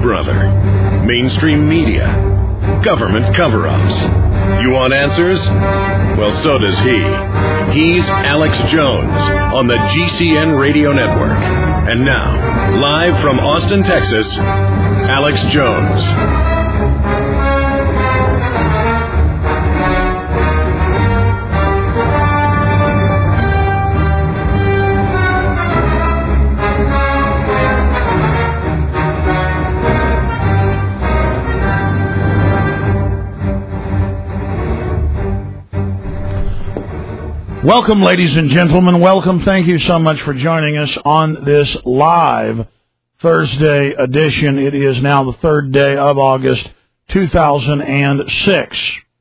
brother? Mainstream media? Government cover-ups? You want answers? Well, so does he. He's Alex Jones on the GCN Radio Network. And now, live from Austin, Texas, Alex Jones. Welcome, ladies and gentlemen. Welcome. Thank you so much for joining us on this live Thursday edition. It is now the third day of August, 2006.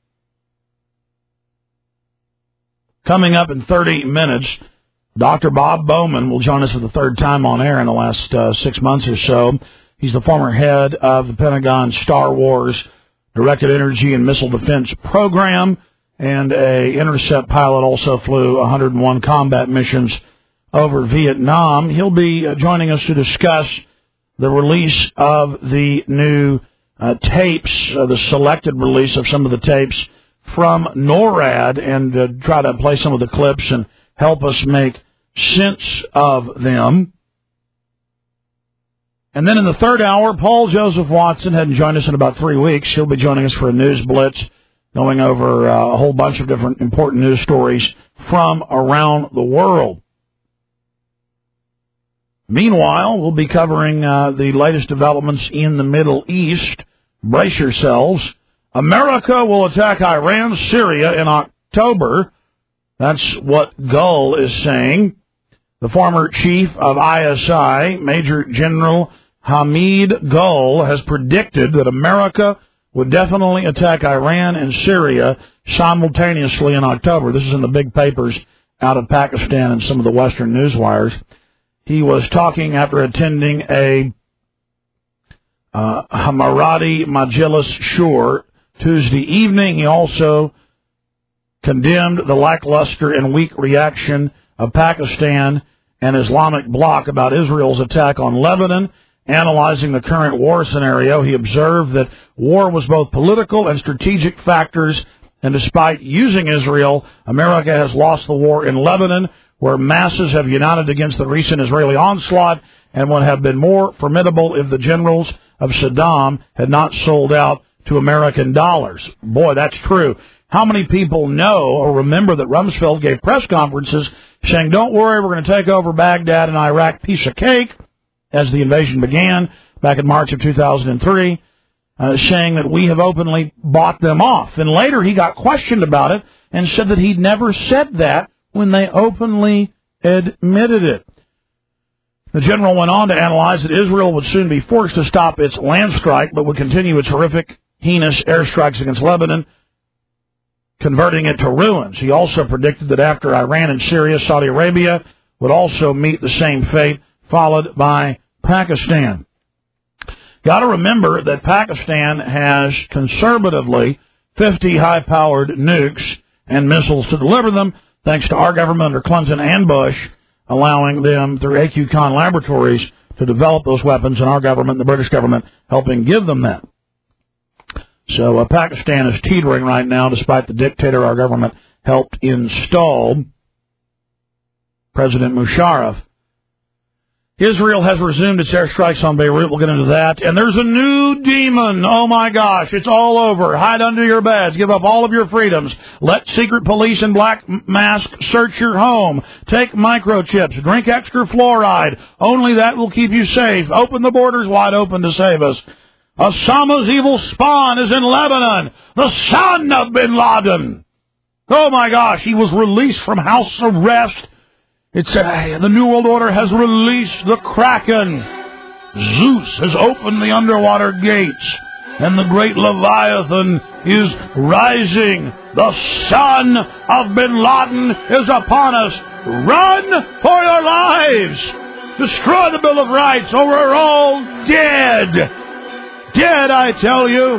Coming up in 30 minutes, Dr. Bob Bowman will join us for the third time on air in the last 6 months or so. He's the former head of the Pentagon's Star Wars Directed Energy and Missile Defense Program, and a intercept pilot, also flew 101 combat missions over Vietnam. He'll be joining us to discuss the release of the new tapes, the selected release of some of the tapes from NORAD, and try to play some of the clips and help us make sense of them. And then in the third hour, Paul Joseph Watson hadn't joined us in about 3 weeks. He'll be joining us for a news blitz, going over a whole bunch of different important news stories from around the world. Meanwhile, we'll be covering the latest developments in the Middle East. Brace yourselves. America will attack Iran, Syria in October. That's what Gull is saying. The former chief of ISI, Major General Hamid Gull, has predicted that America would definitely attack Iran and Syria simultaneously in October. This is in the big papers out of Pakistan and some of the Western news wires. He was talking after attending a Hamarati Majlis Shur Tuesday evening. He also condemned the lackluster and weak reaction of Pakistan and Islamic bloc about Israel's attack on Lebanon. Analyzing the current war scenario, he observed that war was both political and strategic factors, and despite using Israel, America has lost the war in Lebanon, where masses have united against the recent Israeli onslaught and would have been more formidable if the generals of Saddam had not sold out to American dollars. Boy, that's true. How many people know or remember that Rumsfeld gave press conferences saying, don't worry, we're going to take over Baghdad and Iraq, piece of cake, as the invasion began back in March of 2003, saying that we have openly bought them off. And later he got questioned about it and said that he'd never said that when they openly admitted it. The general went on to analyze that Israel would soon be forced to stop its land strike, but would continue its horrific, heinous airstrikes against Lebanon, converting it to ruins. He also predicted that after Iran and Syria, Saudi Arabia would also meet the same fate, followed by Pakistan. Got to remember that Pakistan has conservatively 50 high-powered nukes and missiles to deliver them, thanks to our government under Clinton and Bush, allowing them through AQ-Khan Laboratories to develop those weapons, and our government, the British government, helping give them that. So Pakistan is teetering right now, despite the dictator our government helped install, President Musharraf. Israel has resumed its airstrikes on Beirut. We'll get into that. And there's a new demon. Oh, my gosh. It's all over. Hide under your beds. Give up all of your freedoms. Let secret police in black masks search your home. Take microchips. Drink extra fluoride. Only that will keep you safe. Open the borders wide open to save us. Osama's evil spawn is in Lebanon. The son of bin Laden. Oh, my gosh. He was released from house arrest. The New World Order has released the Kraken. Zeus has opened the underwater gates, and the great Leviathan is rising. The son of bin Laden is upon us. Run for your lives. Destroy the Bill of Rights, or we're all dead. Dead, I tell you.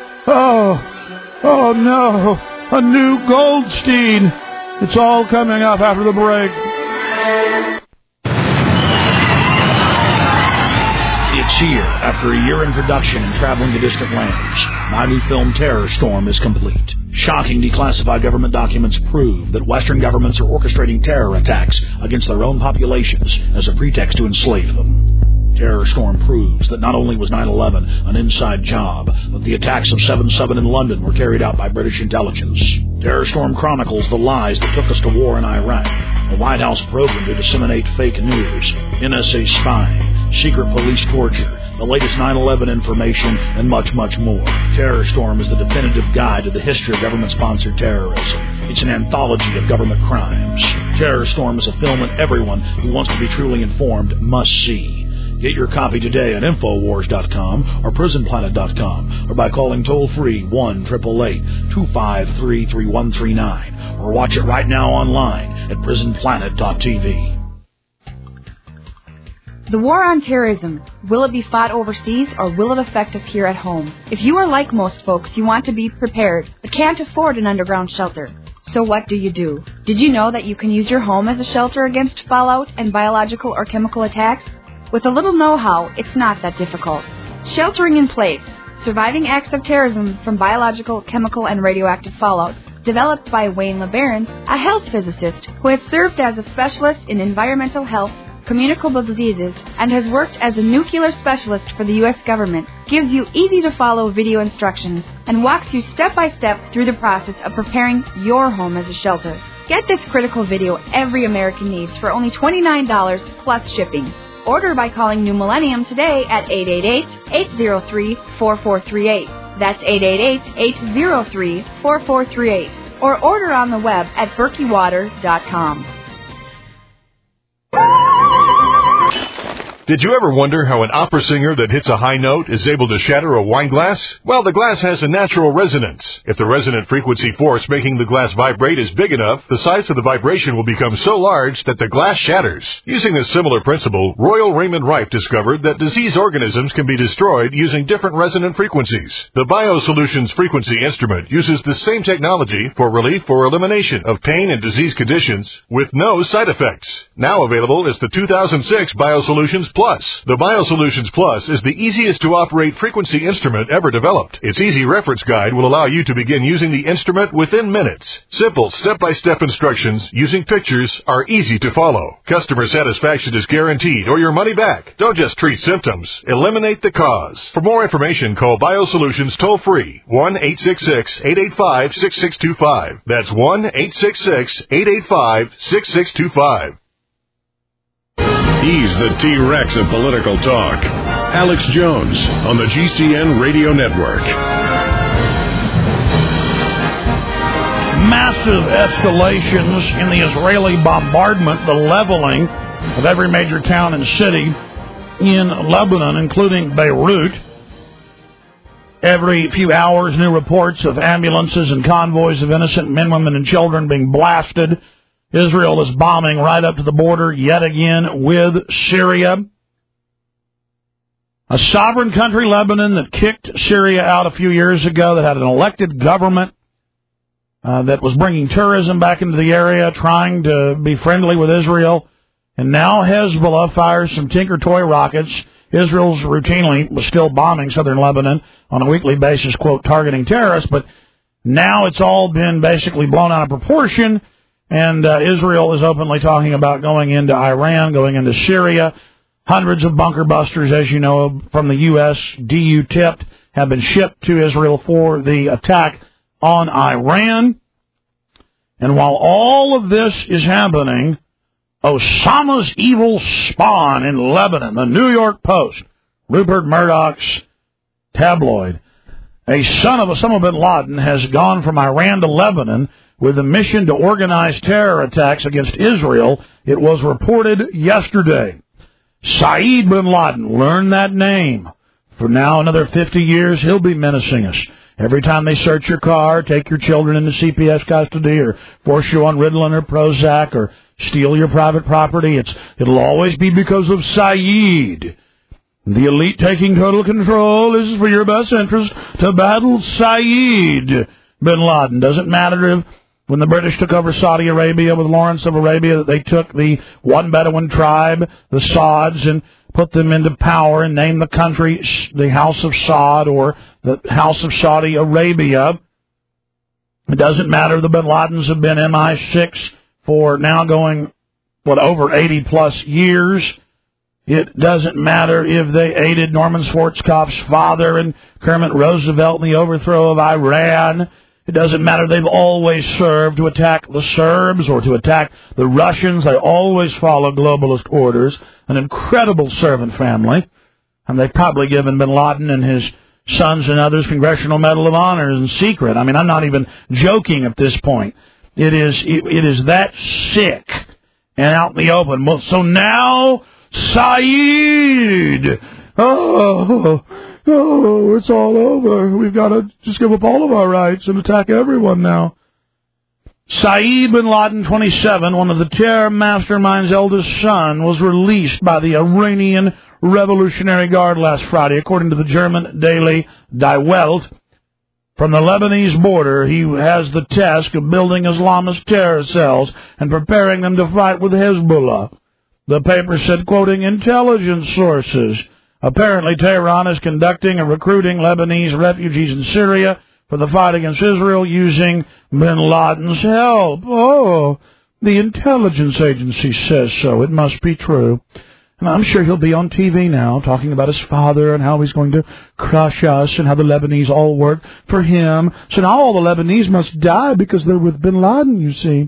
Oh no. A new Goldstein. It's all coming up after the break. It's here. After a year in production and traveling to distant lands, my new film Terror Storm is complete. Shocking declassified government documents prove that Western governments are orchestrating terror attacks against their own populations as a pretext to enslave them. Terror Storm proves that not only was 9/11 an inside job, but the attacks of 7/7 in London were carried out by British intelligence. Terror Storm chronicles the lies that took us to war in Iraq, the White House program to disseminate fake news, NSA spying, secret police torture, the latest 9/11 information, and much, much more. Terror Storm is the definitive guide to the history of government-sponsored terrorism. It's an anthology of government crimes. Terror Storm is a film that everyone who wants to be truly informed must see. Get your copy today at Infowars.com or PrisonPlanet.com or by calling toll-free 1-888-253-3139 or watch it right now online at PrisonPlanet.tv. The war on terrorism, will it be fought overseas or will it affect us here at home? If you are like most folks, you want to be prepared but can't afford an underground shelter. So what do? Did you know that you can use your home as a shelter against fallout and biological or chemical attacks? With a little know-how, it's not that difficult. Sheltering in Place, Surviving Acts of Terrorism from Biological, Chemical, and Radioactive Fallout, developed by Wayne LeBaron, a health physicist who has served as a specialist in environmental health, communicable diseases, and has worked as a nuclear specialist for the U.S. government, gives you easy-to-follow video instructions and walks you step-by-step through the process of preparing your home as a shelter. Get this critical video every American needs for only $29 plus shipping. Order by calling New Millennium today at 888-803-4438. That's 888-803-4438. Or order on the web at berkeywater.com. Did you ever wonder how an opera singer that hits a high note is able to shatter a wine glass? Well, the glass has a natural resonance. If the resonant frequency force making the glass vibrate is big enough, the size of the vibration will become so large that the glass shatters. Using a similar principle, Royal Raymond Rife discovered that disease organisms can be destroyed using different resonant frequencies. The BioSolutions frequency instrument uses the same technology for relief or elimination of pain and disease conditions with no side effects. Now available is the 2006 BioSolutions Plus. The BioSolutions Plus is the easiest to operate frequency instrument ever developed. Its easy reference guide will allow you to begin using the instrument within minutes. Simple step-by-step instructions using pictures are easy to follow. Customer satisfaction is guaranteed or your money back. Don't just treat symptoms. Eliminate the cause. For more information, call BioSolutions toll-free 1-866-885-6625. That's 1-866-885-6625. He's the T-Rex of political talk. Alex Jones on the GCN Radio Network. Massive escalations in the Israeli bombardment, the leveling of every major town and city in Lebanon, including Beirut. Every few hours, new reports of ambulances and convoys of innocent men, women, and children being blasted. Israel is bombing right up to the border yet again with Syria. A sovereign country, Lebanon, that kicked Syria out a few years ago, that had an elected government that was bringing tourism back into the area, trying to be friendly with Israel. And now Hezbollah fires some Tinker Toy rockets. Israel's routinely was still bombing southern Lebanon on a weekly basis, quote, targeting terrorists. But now it's all been basically blown out of proportion. And Israel is openly talking about going into Iran, going into Syria. Hundreds of bunker busters, as you know, from the U.S., DU-tipped, have been shipped to Israel for the attack on Iran. And while all of this is happening, Osama's evil spawn in Lebanon, the New York Post, Rupert Murdoch's tabloid, a son of Osama bin Laden, has gone from Iran to Lebanon with a mission to organize terror attacks against Israel. It was reported yesterday. Saeed bin Laden, learn that name. For now, another 50 years, he'll be menacing us. Every time they search your car, take your children into CPS custody, or force you on Ritalin or Prozac, or steal your private property, it'll always be because of Saeed. The elite taking total control. This is for your best interest to battle Saeed bin Laden. Doesn't matter if when the British took over Saudi Arabia with Lawrence of Arabia, that they took the one Bedouin tribe, the Sauds, and put them into power and named the country the House of Saud or the House of Saudi Arabia. It doesn't matter. The bin Ladens have been MI6 for now going, over 80-plus years. It doesn't matter if they aided Norman Schwarzkopf's father and Kermit Roosevelt in the overthrow of Iran. It doesn't matter. They've always served to attack the Serbs or to attack the Russians. They always follow globalist orders. An incredible servant family. And they've probably given bin Laden and his sons and others Congressional Medal of Honor in secret. I mean, I'm not even joking at this point. It is that sick and out in the open. So now, Saeed! Oh, it's all over. We've got to just give up all of our rights and attack everyone now. Saeed bin Laden, 27, one of the terror mastermind's eldest son, was released by the Iranian Revolutionary Guard last Friday, according to the German daily Die Welt. From the Lebanese border, he has the task of building Islamist terror cells and preparing them to fight with Hezbollah. The paper said, quoting intelligence sources, apparently Tehran is conducting and recruiting Lebanese refugees in Syria for the fight against Israel using bin Laden's help. Oh, the intelligence agency says so. It must be true. And I'm sure he'll be on TV now talking about his father and how he's going to crush us and how the Lebanese all work for him. So now all the Lebanese must die because they're with bin Laden, you see.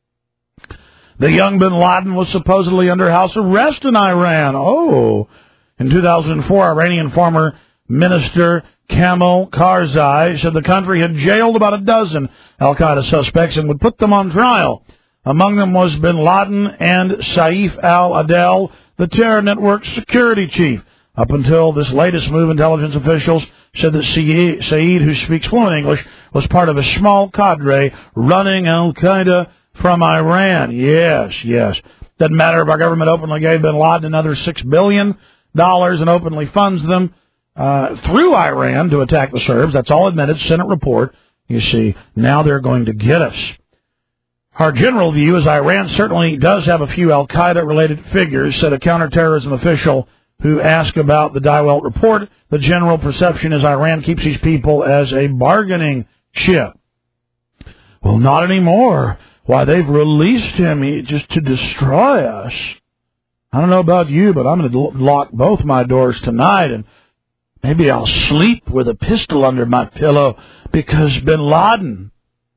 The young bin Laden was supposedly under house arrest in Iran. Oh, in 2004, Iranian former minister Kamal Karzai said the country had jailed about a dozen al-Qaeda suspects and would put them on trial. Among them was bin Laden and Saif al-Adel, the terror network's security chief. Up until this latest move, intelligence officials said that Saeed, who speaks fluent English, was part of a small cadre running al-Qaeda from Iran. Yes. Doesn't matter if our government openly gave bin Laden another $6 billion and openly funds them through Iran to attack the Serbs. That's all admitted. Senate report. You see, now they're going to get us. Our general view is Iran certainly does have a few al-Qaeda-related figures, said a counterterrorism official who asked about the Die Welt report. The general perception is Iran keeps these people as a bargaining chip. Well, not anymore. Why, they've released him just to destroy us. I don't know about you, but I'm going to lock both my doors tonight, and maybe I'll sleep with a pistol under my pillow because bin Laden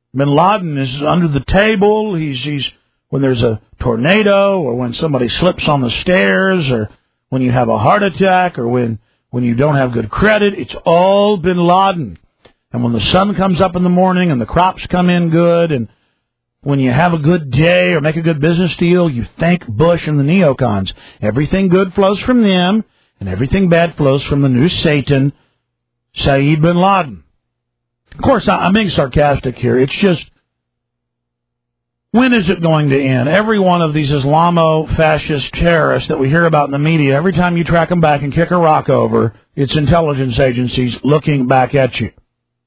is under the table. He's when there's a tornado or when somebody slips on the stairs or when you have a heart attack or when you don't have good credit, it's all bin Laden. And when the sun comes up in the morning and the crops come in good and when you have a good day or make a good business deal, you thank Bush and the neocons. Everything good flows from them and everything bad flows from the new Satan, Saeed bin Laden. Of course, I'm being sarcastic here. It's just, when is it going to end? Every one of these Islamo-fascist terrorists that we hear about in the media, every time you track them back and kick a rock over, it's intelligence agencies looking back at you.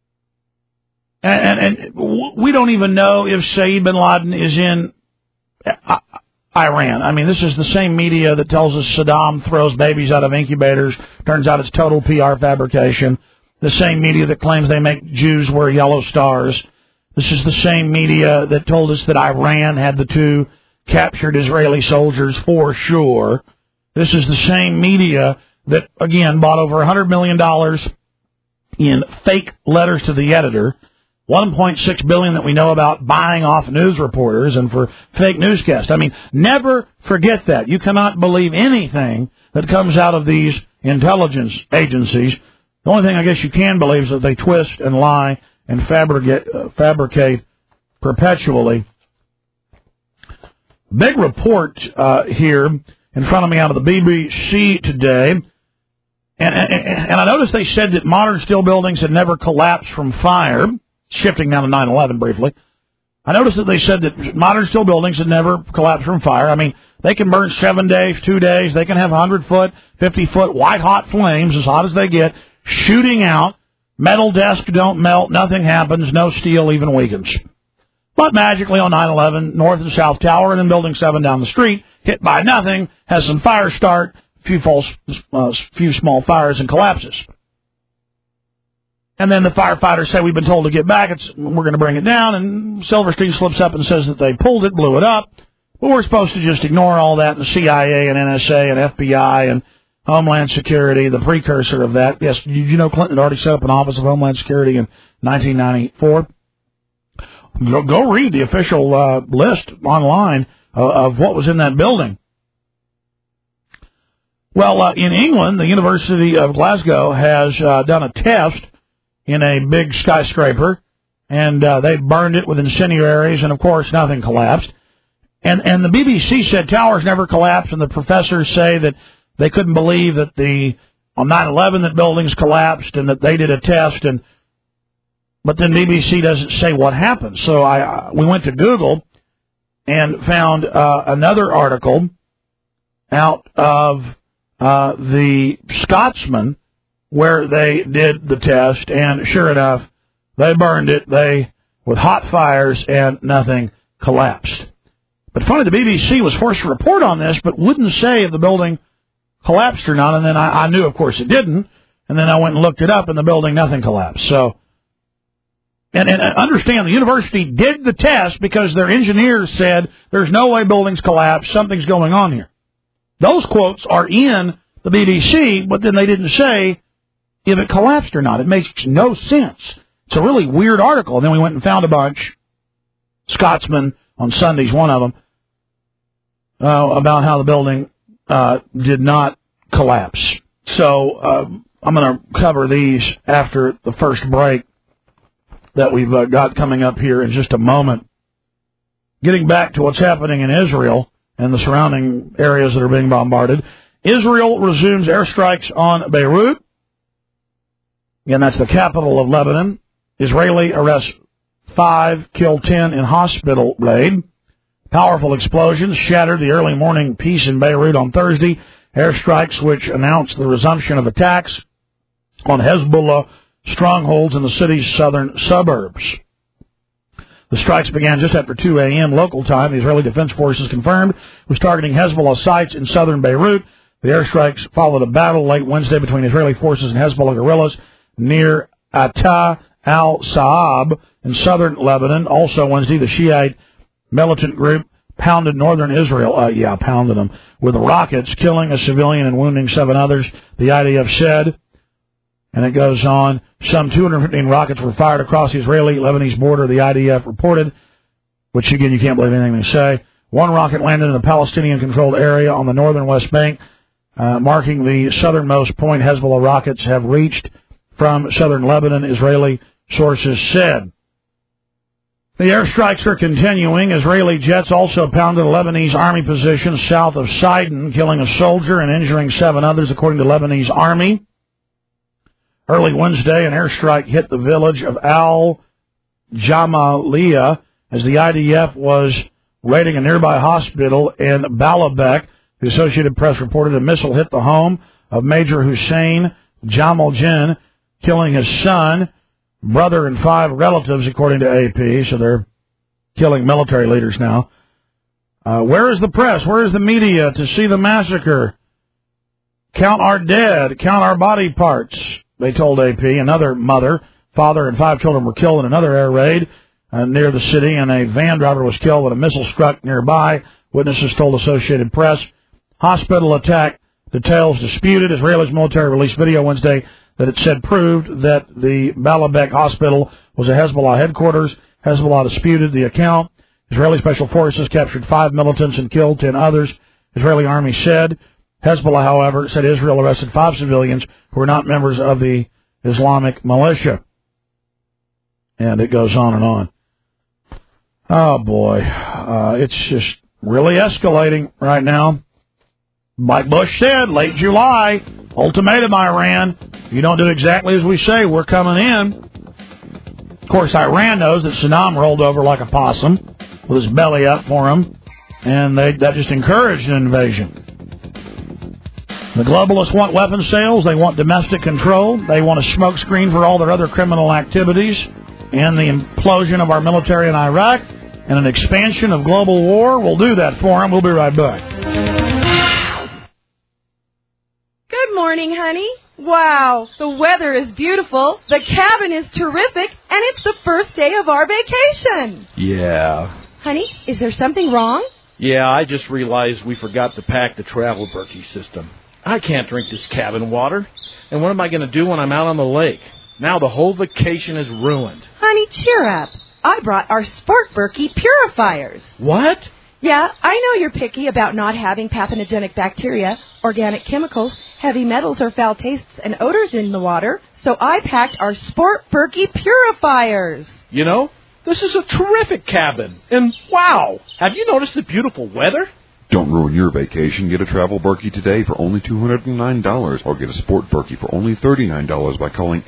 And we don't even know if Saeed bin Laden is in Iran. I mean, this is the same media that tells us Saddam throws babies out of incubators. Turns out it's total PR fabrication. The same media that claims they make Jews wear yellow stars. This is the same media that told us that Iran had the 2 captured Israeli soldiers for sure. This is the same media that, again, bought over $100 million in fake letters to the editor, $1.6 billion that we know about buying off news reporters and for fake newscasts. I mean, never forget that. You cannot believe anything that comes out of these intelligence agencies. The only thing I guess you can believe is that they twist and lie and fabricate perpetually. Big report here in front of me out of the BBC today. And I noticed they said that modern steel buildings had never collapsed from fire. Shifting now to 9/11 briefly. I noticed that they said that modern steel buildings had never collapsed from fire. I mean, they can burn 7 days, 2 days. They can have 100-foot, 50-foot white-hot flames, as hot as they get, shooting out. Metal desks don't melt. Nothing happens. No steel even weakens. But magically on 9/11, North and South Tower, and then Building 7 down the street, hit by nothing, has some fire start, few small fires, and collapses. And then the firefighters say, we've been told to get back, we're going to bring it down, and Silverstein slips up and says that they pulled it, blew it up. But we're supposed to just ignore all that, and the CIA and NSA and FBI and Homeland Security, the precursor of that. Yes, you know Clinton had already set up an Office of Homeland Security in 1994. Go read the official list online of what was in that building. Well, in England, the University of Glasgow has done a test in a big skyscraper, and they burned it with incendiaries, and of course nothing collapsed. And the BBC said towers never collapse, and the professors say that they couldn't believe that on 9/11 that buildings collapsed and that they did a test, but then BBC doesn't say what happened. So we went to Google and found another article out of the Scotsman where they did the test, and sure enough, they burned it with hot fires and nothing collapsed. But funny, the BBC was forced to report on this, but wouldn't say if the building collapsed or not, and then I knew, of course, it didn't, and then I went and looked it up, and the building, nothing collapsed. So, and understand, the university did the test because their engineers said, there's no way buildings collapse, something's going on here. Those quotes are in the BBC, but then they didn't say if it collapsed or not. It makes no sense. It's a really weird article, and then we went and found a bunch, Scotsman on Sundays, one of them, about how the building did not collapse. So I'm going to cover these after the first break that we've got coming up here in just a moment. Getting back to what's happening in Israel and the surrounding areas that are being bombarded. Israel resumes airstrikes on Beirut. Again, that's the capital of Lebanon. Israeli arrests 5, kill 10 in hospital raid. Powerful explosions shattered the early morning peace in Beirut on Thursday. Airstrikes which announced the resumption of attacks on Hezbollah strongholds in the city's southern suburbs. The strikes began just after 2 a.m. local time. The Israeli Defense Forces confirmed was targeting Hezbollah sites in southern Beirut. The airstrikes followed a battle late Wednesday between Israeli forces and Hezbollah guerrillas near Atta al-Saab in southern Lebanon. Also Wednesday, the Shiite militant group pounded northern Israel, pounded them with rockets, killing a civilian and wounding 7 others, the IDF said. And it goes on, some 215 rockets were fired across the Israeli-Lebanese border, the IDF reported, which again, you can't believe anything they say. 1 rocket landed in a Palestinian-controlled area on the northern West Bank, marking the southernmost point Hezbollah rockets have reached from southern Lebanon, Israeli sources said. The airstrikes are continuing. Israeli jets also pounded a Lebanese army position south of Sidon, killing a soldier and injuring 7 others, according to Lebanese army. Early Wednesday, an airstrike hit the village of Al-Jamaliyah as the IDF was raiding a nearby hospital in Baalbek. The Associated Press reported a missile hit the home of Major Hussein Jamaljin, killing his son, brother, and 5 relatives, according to AP. So they're killing military leaders now. Where is the press? Where is the media to see the massacre? Count our dead. Count our body parts, they told AP. Another mother, father, and 5 children were killed in another air raid near the city, and a van driver was killed when a missile struck nearby. Witnesses told Associated Press. Hospital attack details disputed. Israel's military released video Wednesday that it said proved that the Baalbek hospital was a Hezbollah headquarters. Hezbollah disputed the account. Israeli special forces captured 5 militants and killed 10 others, Israeli army said. Hezbollah, however, said Israel arrested 5 civilians who were not members of the Islamic militia. And it goes on and on. Oh, boy. It's just really escalating right now. Like Bush said, late July, ultimatum, Iran. If you don't do exactly as we say, we're coming in. Of course, Iran knows that Saddam rolled over like a possum with his belly up for him, and that just encouraged an invasion. The globalists want weapons sales. They want domestic control. They want a smokescreen for all their other criminal activities and the implosion of our military in Iraq. and an expansion of global war will do that for him. We'll be right back. Good morning, honey. Wow, the weather is beautiful, the cabin is terrific, and it's the first day of our vacation. Yeah. Honey, is there something wrong? Yeah, I just realized we forgot to pack the travel Berkey system. I can't drink this cabin water. And what am I going to do when I'm out on the lake? Now the whole vacation is ruined. Honey, cheer up. I brought our Sport Berkey purifiers. What? Yeah, I know you're picky about not having pathogenic bacteria, organic chemicals, heavy metals, or foul tastes and odors in the water, so I packed our Sport Berkey purifiers. You know, this is a terrific cabin. And wow, have you noticed the beautiful weather? Don't ruin your vacation. Get a Travel Berkey today for only $209, or get a Sport Berkey for only $39 by calling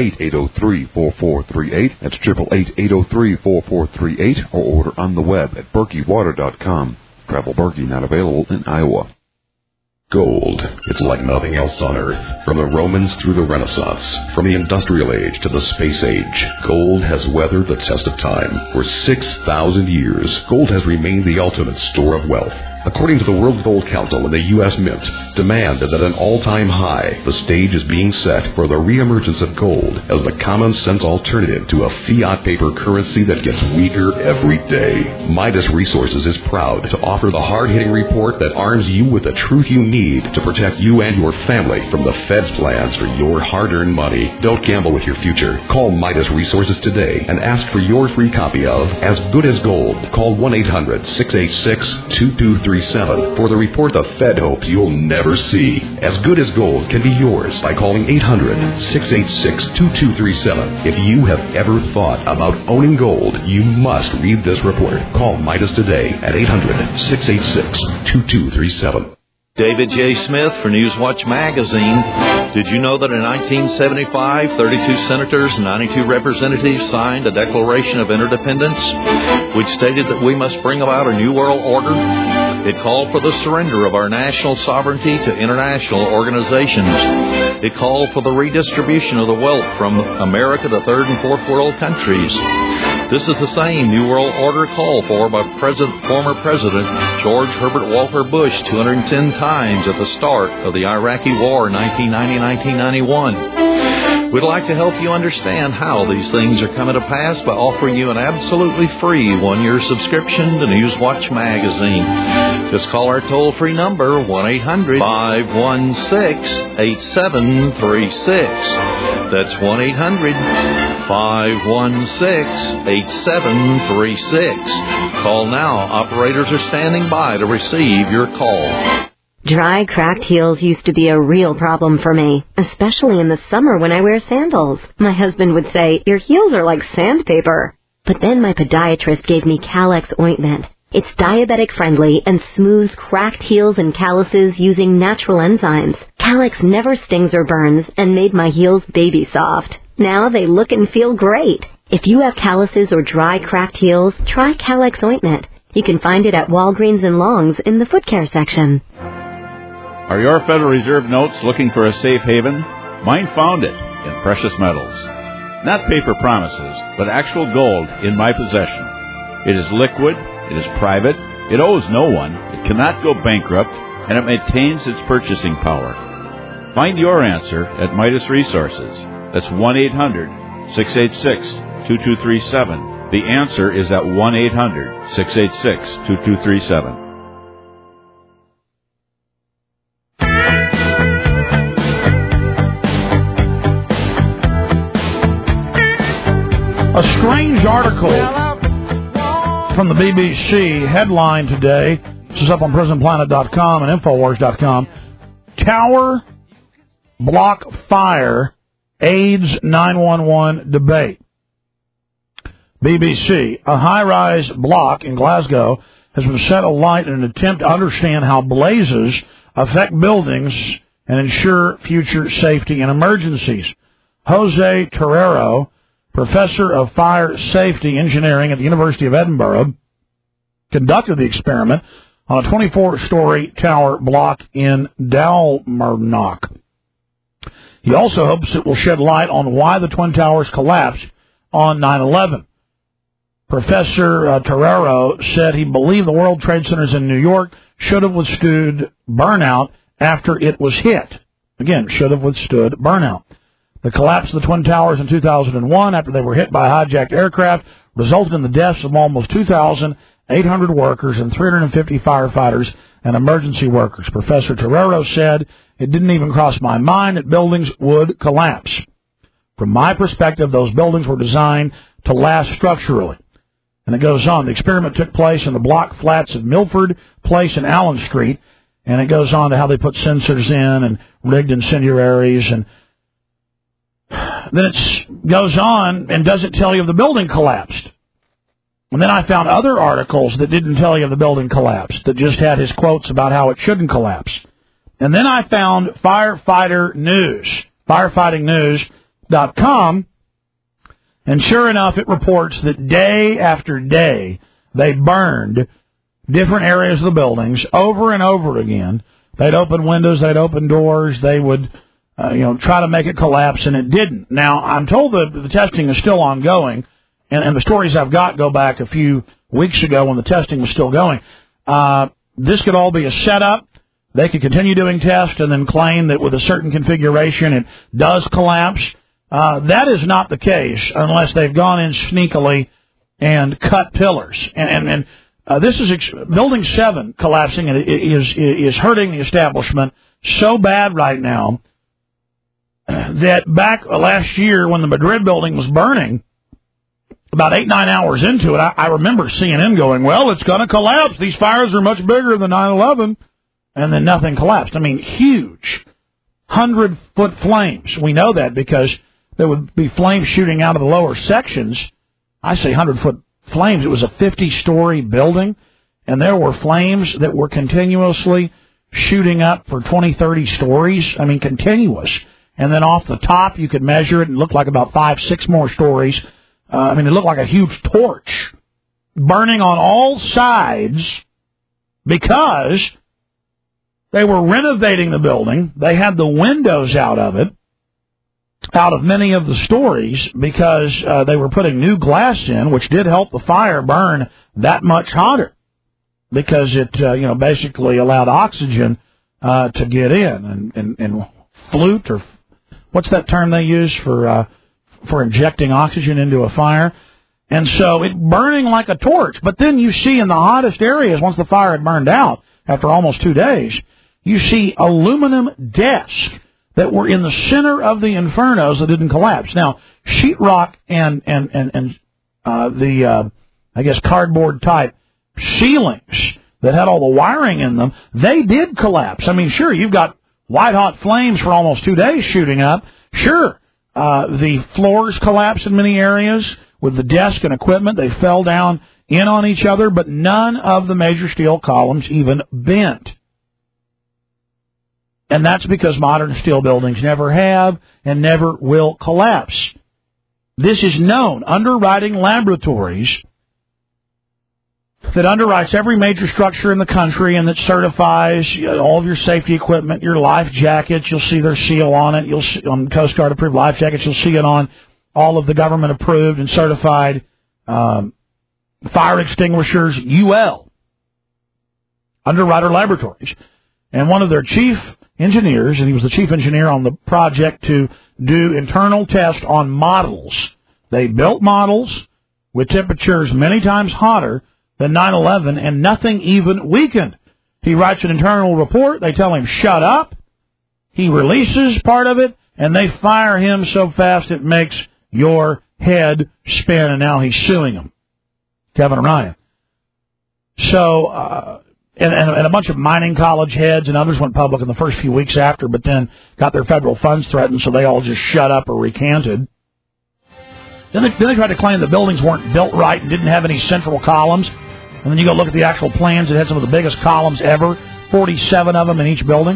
888-803-4438. That's 888-803-4438, or order on the web at berkeywater.com. Travel Berkey not available in Iowa. Gold. It's like nothing else on Earth. From the Romans through the Renaissance, from the Industrial Age to the Space Age, gold has weathered the test of time. For 6,000 years, gold has remained the ultimate store of wealth. According to the World Gold Council and the U.S. Mint, demand is at an all-time high. The stage is being set for the reemergence of gold as the common-sense alternative to a fiat paper currency that gets weaker every day. Midas Resources is proud to offer the hard-hitting report that arms you with the truth you need to protect you and your family from the Fed's plans for your hard-earned money. Don't gamble with your future. Call Midas Resources today and ask for your free copy of As Good as Gold. Call 1-800-686-2237 for the report the Fed hopes you'll never see. As Good as Gold can be yours by calling 800-686-2237. If you have ever thought about owning gold, you must read this report. Call Midas today at 800-686-2237. David J. Smith for Newswatch Magazine. Did you know that in 1975, 32 senators and 92 representatives signed a Declaration of Interdependence, which stated that we must bring about a new world order? It called for the surrender of our national sovereignty to international organizations. It called for the redistribution of the wealth from America to third and fourth world countries. This is the same New World Order called for by former President George Herbert Walker Bush 210 times at the start of the Iraqi War in 1990-1991. We'd like to help you understand how these things are coming to pass by offering you an absolutely free one-year subscription to Newswatch Magazine. Just call our toll-free number, 1-800-516-8736. That's 1-800-516-8736. Call now. Operators are standing by to receive your call. Dry, cracked heels used to be a real problem for me, especially in the summer when I wear sandals. My husband would say, "Your heels are like sandpaper." But then my podiatrist gave me Calex ointment. It's diabetic-friendly and smooths cracked heels and calluses using natural enzymes. Calex never stings or burns and made my heels baby soft. Now they look and feel great. If you have calluses or dry, cracked heels, try Calex ointment. You can find it at Walgreens and Long's in the foot care section. Are your Federal Reserve notes looking for a safe haven? Mine found it in precious metals. Not paper promises, but actual gold in my possession. It is liquid, it is private, it owes no one, it cannot go bankrupt, and it maintains its purchasing power. Find your answer at Midas Resources. That's 1-800-686-2237. The answer is at 1-800-686-2237. A strange article from the BBC headline today. This is up on PrisonPlanet.com and Infowars.com. Tower block fire aids 911 debate. BBC. A high-rise block in Glasgow has been set alight in an attempt to understand how blazes affect buildings and ensure future safety in emergencies. Jose Terrero, professor of fire safety engineering at the University of Edinburgh, conducted the experiment on a 24-story tower block in Dalmarnock. He also hopes it will shed light on why the Twin Towers collapsed on 9/11. Professor Terrero said he believed the World Trade Centers in New York should have withstood burnout after it was hit. Again, should have withstood burnout. The collapse of the Twin Towers in 2001 after they were hit by hijacked aircraft resulted in the deaths of almost 2,800 workers and 350 firefighters and emergency workers. Professor Terrero said, "It didn't even cross my mind that buildings would collapse. From my perspective, those buildings were designed to last structurally." And it goes on. The experiment took place in the block flats of Milford Place and Allen Street. And it goes on to how they put sensors in and rigged incendiaries. And then it goes on and doesn't tell you if the building collapsed. And then I found other articles that didn't tell you if the building collapsed, that just had his quotes about how it shouldn't collapse. And then I found Firefighter News, firefightingnews.com. And sure enough, it reports that day after day, they burned different areas of the buildings over and over again. They'd open windows, they'd open doors, they would, try to make it collapse, and it didn't. Now, I'm told that the testing is still ongoing, and the stories I've got go back a few weeks ago when the testing was still going. This could all be a setup. They could continue doing tests and then claim that with a certain configuration it does collapse. That is not the case unless they've gone in sneakily and cut pillars. And this is Building 7 collapsing, and it is hurting the establishment so bad right now that back last year when the Madrid building was burning, about 8-9 hours into it, I remember CNN going, "Well, it's going to collapse. These fires are much bigger than 9/11," and then nothing collapsed. I mean, huge 100-foot flames. We know that because there would be flames shooting out of the lower sections. I say 100-foot flames. It was a 50-story building, and there were flames that were continuously shooting up for 20, 30 stories. I mean, continuous. And then off the top, you could measure it, and it looked like about 5, 6 more stories. It looked like a huge torch burning on all sides because they were renovating the building. They had the windows out of it, out of many of the stories, because they were putting new glass in, which did help the fire burn that much hotter because it, basically allowed oxygen to get in and flute, or what's that term they use for injecting oxygen into a fire? And so it burning like a torch. But then you see in the hottest areas, once the fire had burned out after almost 2 days, you see aluminum desks that were in the center of the infernos that didn't collapse. Now, sheetrock and cardboard type ceilings that had all the wiring in them, they did collapse. I mean, sure, you've got white hot flames for almost 2 days shooting up. Sure, the floors collapsed in many areas with the desk and equipment. They fell down in on each other, but none of the major steel columns even bent. And that's because modern steel buildings never have and never will collapse. This is known. Underwriting Laboratories, that underwrites every major structure in the country and that certifies all of your safety equipment, your life jackets. You'll see their seal on it. You'll see on Coast Guard approved life jackets. You'll see it on all of the government approved and certified fire extinguishers. UL, Underwriter Laboratories, and one of their chief engineers, and he was the chief engineer on the project to do internal tests on models. They built models with temperatures many times hotter than 9/11, and nothing even weakened. He writes an internal report. They tell him, shut up. He releases part of it, and they fire him so fast it makes your head spin, and now he's suing them, Kevin Ryan. So, and a bunch of mining college heads and others went public in the first few weeks after, but then got their federal funds threatened, so they all just shut up or recanted. Then they tried to claim the buildings weren't built right and didn't have any central columns. And then you go look at the actual plans. It had some of the biggest columns ever, 47 of them in each building.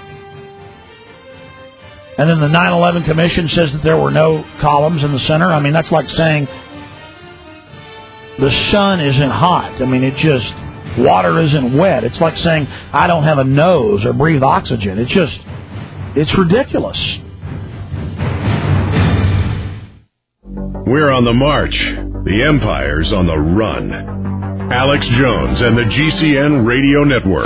And then the 9/11 Commission says that there were no columns in the center. I mean, that's like saying the sun isn't hot. I mean, water isn't wet. It's like saying I don't have a nose or breathe oxygen. It's ridiculous. We're on the march. The empire's on the run. Alex Jones and the GCN Radio Network.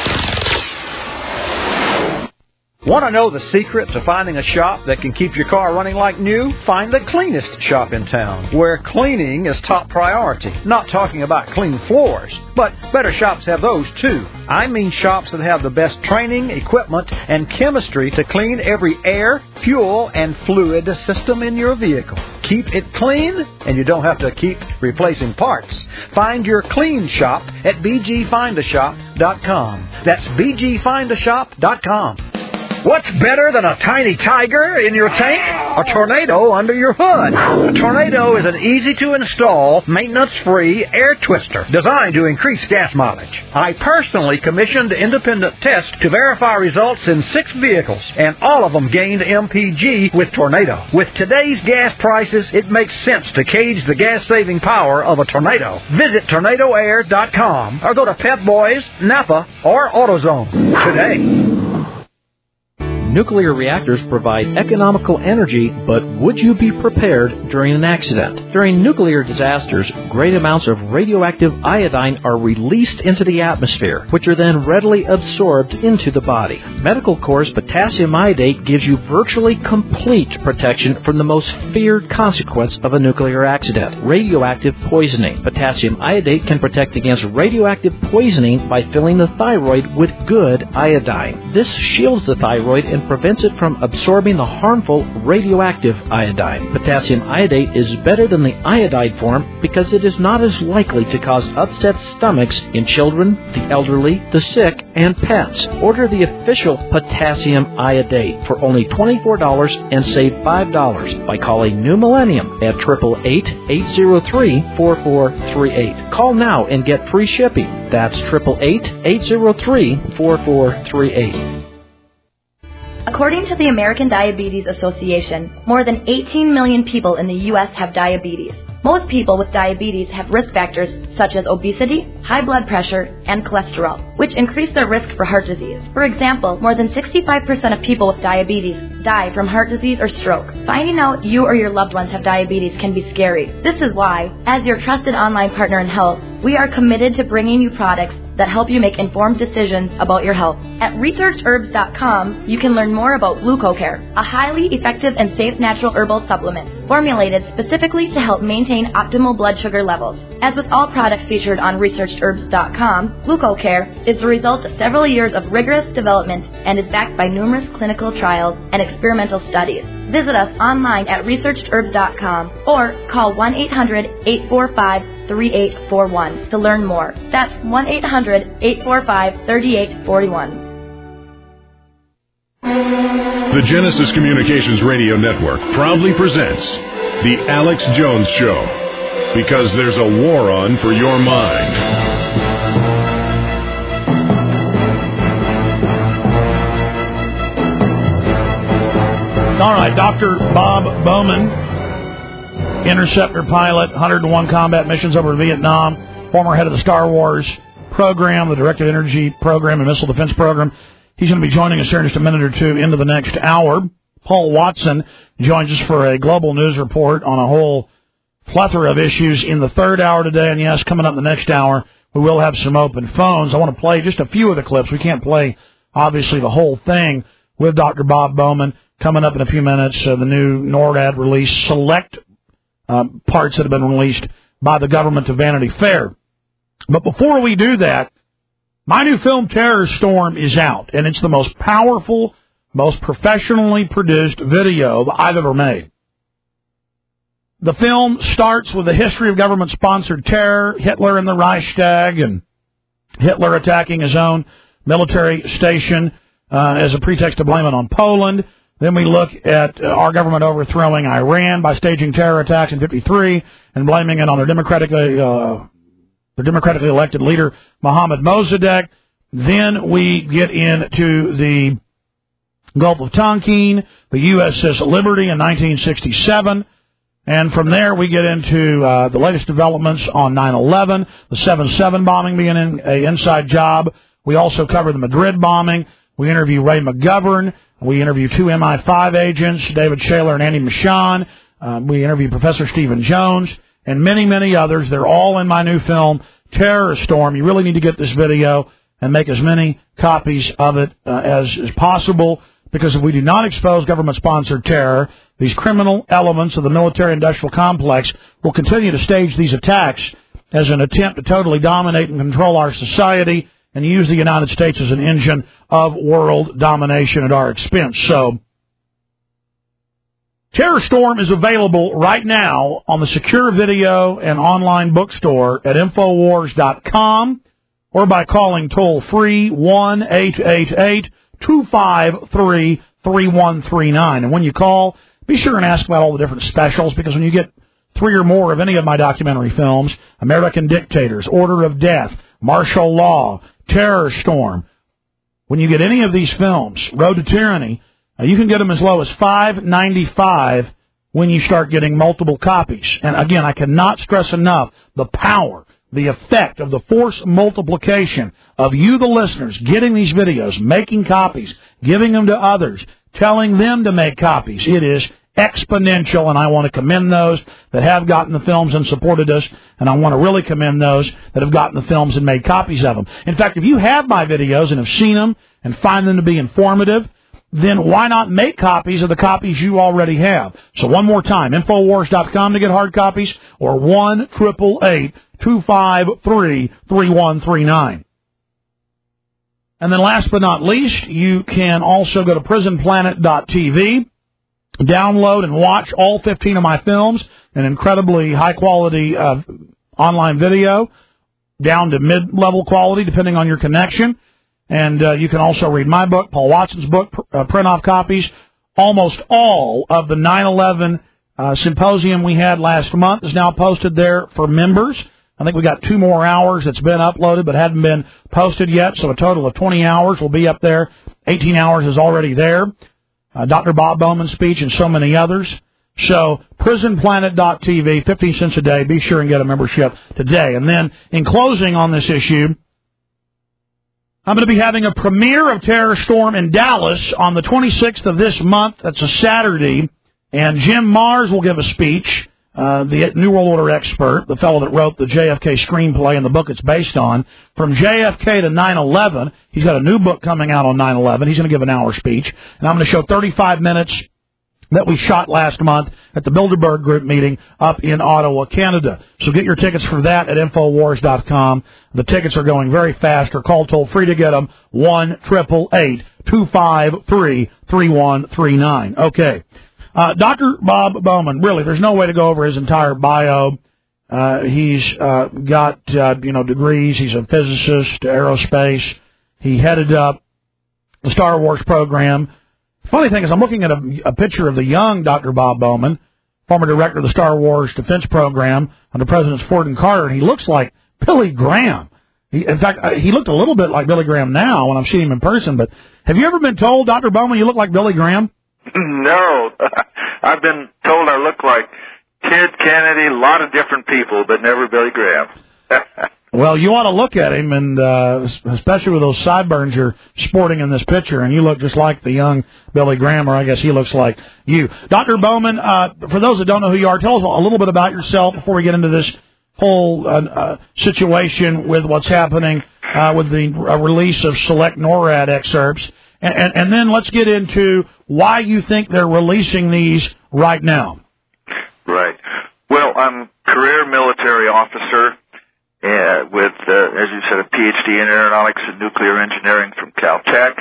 Want to know the secret to finding a shop that can keep your car running like new? Find the cleanest shop in town, where cleaning is top priority. Not talking about clean floors, but better shops have those too. I mean shops that have the best training, equipment, and chemistry to clean every air, fuel, and fluid system in your vehicle. Keep it clean, and you don't have to keep replacing parts. Find your clean shop at bgfindashop.com. That's bgfindashop.com. What's better than a tiny tiger in your tank? A tornado under your hood. A tornado is an easy-to-install, maintenance-free air twister designed to increase gas mileage. I personally commissioned independent tests to verify results in 6 vehicles, and all of them gained MPG with Tornado. With today's gas prices, it makes sense to gauge the gas-saving power of a tornado. Visit tornadoair.com or go to Pep Boys, Napa, or AutoZone today. Nuclear reactors provide economical energy, but would you be prepared during an accident? During nuclear disasters, great amounts of radioactive iodine are released into the atmosphere, which are then readily absorbed into the body. Medical Corps' potassium iodate gives you virtually complete protection from the most feared consequence of a nuclear accident, radioactive poisoning. Potassium iodate can protect against radioactive poisoning by filling the thyroid with good iodine. This shields the thyroid and prevents it from absorbing the harmful radioactive iodine. Potassium iodate is better than the iodide form because it is not as likely to cause upset stomachs in children, the elderly, the sick, and pets. Order the official potassium iodate for only $24 and save $5 by calling New Millennium at 888-803-4438. Call now and get free shipping. That's 888-803-4438. According to the American Diabetes Association, more than 18 million people in the U.S. have diabetes. Most people with diabetes have risk factors such as obesity, high blood pressure, and cholesterol, which increase their risk for heart disease. For example, more than 65% of people with diabetes die from heart disease or stroke. Finding out you or your loved ones have diabetes can be scary. This is why, as your trusted online partner in health, we are committed to bringing you products that help you make informed decisions about your health. At ResearchHerbs.com, you can learn more about GlucoCare, a highly effective and safe natural herbal supplement formulated specifically to help maintain optimal blood sugar levels. As with all products featured on ResearchHerbs.com, GlucoCare is the result of several years of rigorous development and is backed by numerous clinical trials and experimental studies. Visit us online at ResearchHerbs.com or call 1-800-845-3841 to learn more. That's 1-800-845-3841. The Genesis Communications Radio Network proudly presents The Alex Jones Show, because there's a war on for your mind. All right, Dr. Bob Bowman, interceptor pilot, 101 combat missions over Vietnam, former head of the Star Wars program, the Directed Energy Program and Missile Defense Program. He's going to be joining us here in just a minute or two into the next hour. Paul Watson joins us for a global news report on a whole plethora of issues in the third hour today. And yes, coming up in the next hour, we will have some open phones. I want to play just a few of the clips. We can't play, obviously, the whole thing with Dr. Bob Bowman. Coming up in a few minutes, the new NORAD release, select parts that have been released by the government to Vanity Fair. But before we do that, my new film, Terror Storm, is out, and it's the most powerful, most professionally produced video I've ever made. The film starts with a history of government-sponsored terror, Hitler and the Reichstag, and Hitler attacking his own military station as a pretext to blame it on Poland. Then we look at our government overthrowing Iran by staging terror attacks in 1953 and blaming it on their democratically elected leader, Mohammad Mossadegh. Then we get into the Gulf of Tonkin, the USS Liberty in 1967. And from there, we get into the latest developments on 9/11, the 7/7 bombing being an inside job. We also cover the Madrid bombing. We interview Ray McGovern. We interview 2 MI5 agents, David Shaler and Andy Michon. We interview Professor Stephen Jones. and many, many others. They're all in my new film, Terror Storm. You really need to get this video and make as many copies of it as possible, because if we do not expose government-sponsored terror, these criminal elements of the military-industrial complex will continue to stage these attacks as an attempt to totally dominate and control our society and use the United States as an engine of world domination at our expense. So, Terror Storm is available right now on the Secure Video and online bookstore at Infowars.com or by calling toll-free 1-888-253-3139. And when you call, be sure and ask about all the different specials, because when you get 3 or more of any of my documentary films, American Dictators, Order of Death, Martial Law, Terror Storm, when you get any of these films, Road to Tyranny, you can get them as low as $5.95 when you start getting multiple copies. And again, I cannot stress enough the power, the effect of the force multiplication of you, the listeners, getting these videos, making copies, giving them to others, telling them to make copies. It is exponential, and I want to commend those that have gotten the films and supported us, and I want to really commend those that have gotten the films and made copies of them. In fact, if you have my videos and have seen them and find them to be informative, then why not make copies of the copies you already have? So one more time, Infowars.com to get hard copies, or 1-888-253-3139. And then last but not least, you can also go to PrisonPlanet.tv, download and watch all 15 of my films, an incredibly high-quality online video, down to mid-level quality, depending on your connection. And you can also read my book, Paul Watson's book, print-off copies. Almost all of the 9/11 symposium we had last month is now posted there for members. I think we got 2 more hours that's been uploaded but hadn't been posted yet, so a total of 20 hours will be up there. 18 hours is already there. Dr. Bob Bowman's speech and so many others. So, PrisonPlanet.tv, 15 cents a day. Be sure and get a membership today. And then, in closing on this issue, I'm going to be having a premiere of Terror Storm in Dallas on the 26th of this month. That's a Saturday. And Jim Mars will give a speech, the New World Order expert, the fellow that wrote the JFK screenplay and the book it's based on. From JFK to 9/11, he's got a new book coming out on 9/11. He's going to give an hour speech. And I'm going to show 35 minutes that we shot last month at the Bilderberg Group meeting up in Ottawa, Canada. So get your tickets for that at Infowars.com. The tickets are going very fast, or call toll-free to get them, 1-888-253-3139. Okay. Dr. Bob Bowman, really, there's no way to go over his entire bio. He's got, degrees. He's a physicist, aerospace. He headed up the Star Wars program. Funny thing is, I'm looking at a picture of the young Dr. Bob Bowman, former director of the Star Wars Defense Program under Presidents Ford and Carter, and he looks like Billy Graham. In fact, he looked a little bit like Billy Graham now when I'm seeing him in person, but have you ever been told, Dr. Bowman, you look like Billy Graham? No. I've been told I look like Ted Kennedy, a lot of different people, but never Billy Graham. Well, you ought to look at him, and especially with those sideburns you're sporting in this picture, and you look just like the young Billy Graham, or I guess he looks like you. Dr. Bowman, for those that don't know who you are, tell us a little bit about yourself before we get into this whole situation with what's happening with the release of select NORAD excerpts, and then let's get into why you think they're releasing these right now. Right. Well, I'm a career military officer with, as you said, a PhD in aeronautics and nuclear engineering from Caltech.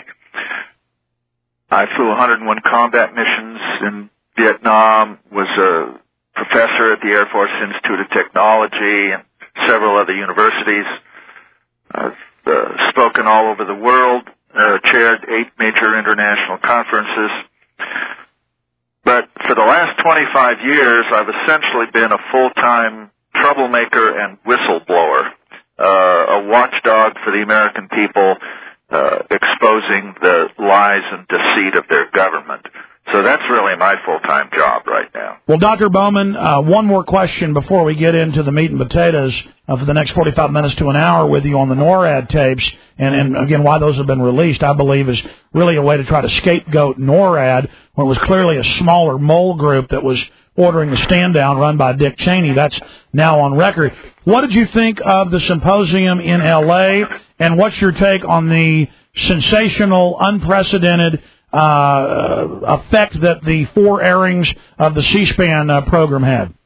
I flew 101 combat missions in Vietnam, was a professor at the Air Force Institute of Technology and several other universities. I've spoken all over the world, chaired 8 major international conferences. But for the last 25 years, I've essentially been a full-time troublemaker and whistleblower, a watchdog for the American people, exposing the lies and deceit of their government. So that's really my full-time job right now. Well, Dr. Bowman, one more question before we get into the meat and potatoes for the next 45 minutes to an hour with you on the NORAD tapes, and again, why those have been released, I believe, is really a way to try to scapegoat NORAD when it was clearly a smaller mole group that was ordering the stand down run by Dick Cheney. That's now on record. What did you think of the symposium in L.A., and what's your take on the sensational, unprecedented effect that the 4 airings of the C-SPAN program had?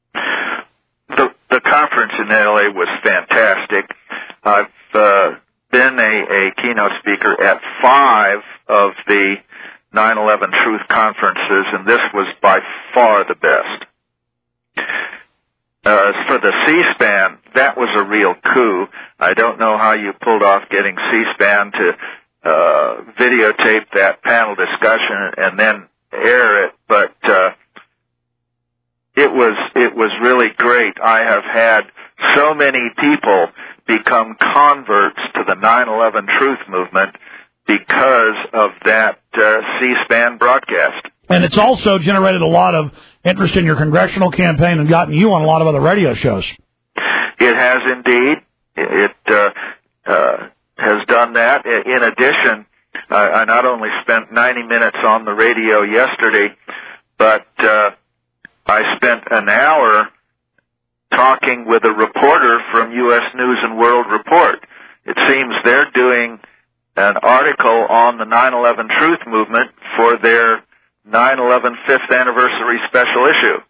The conference in L.A. was fantastic. I've been a keynote speaker at 5 of the 9/11 Truth conferences, and this was by far the best. As for the C-SPAN, that was a real coup. I don't know how you pulled off getting C-SPAN to videotape that panel discussion and then air it, but it was really great. I have had so many people become converts to the 9/11 Truth movement because of that C-SPAN broadcast. And it's also generated a lot of interest in your congressional campaign and gotten you on a lot of other radio shows. It has indeed. It has done that. In addition, I not only spent 90 minutes on the radio yesterday, but I spent an hour talking with a reporter from U.S. News and World Report. It seems they're doing an article on the 9/11 Truth movement for their 9/11 5th anniversary special issue.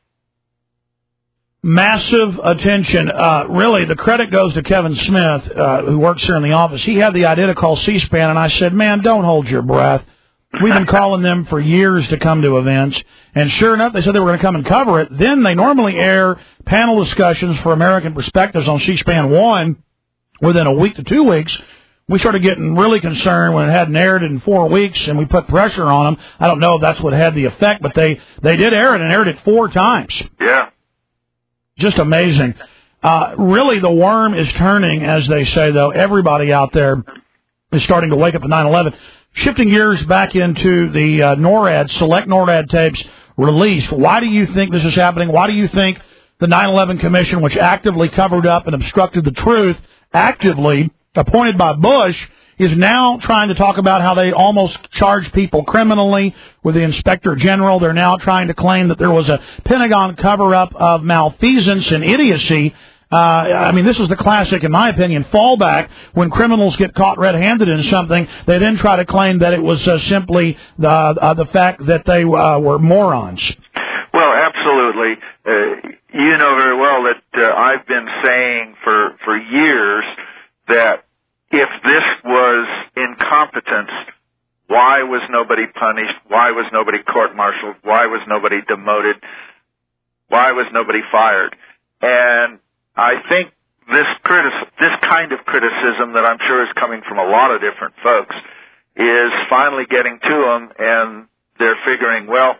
Massive attention. Really, the credit goes to Kevin Smith, who works here in the office. He had the idea to call C-SPAN, and I said, man, don't hold your breath. We've been calling them for years to come to events, and sure enough, they said they were going to come and cover it. Then they normally air panel discussions for American Perspectives on C-SPAN 1 within a week to 2 weeks. We started getting really concerned when it hadn't aired in 4 weeks, and we put pressure on them. I don't know if that's what had the effect, but they did air it and aired it 4 times. Yeah. Just amazing. Really, the worm is turning, as they say, though. Everybody out there is starting to wake up to 9/11. Shifting gears back into the NORAD, select NORAD tapes released. Why do you think this is happening? Why do you think the 9/11 Commission, which actively covered up and obstructed the truth, actively appointed by Bush, is now trying to talk about how they almost charged people criminally with the Inspector General? They're now trying to claim that there was a Pentagon cover-up of malfeasance and idiocy. I mean, this is the classic, in my opinion, fallback. When criminals get caught red-handed in something, they then try to claim that it was simply the fact that they were morons. Well, absolutely. You know very well that I've been saying for years that if this was incompetence, why was nobody punished? Why was nobody court-martialed? Why was nobody demoted? Why was nobody fired? And I think this kind of criticism that I'm sure is coming from a lot of different folks is finally getting to them, and they're figuring, well,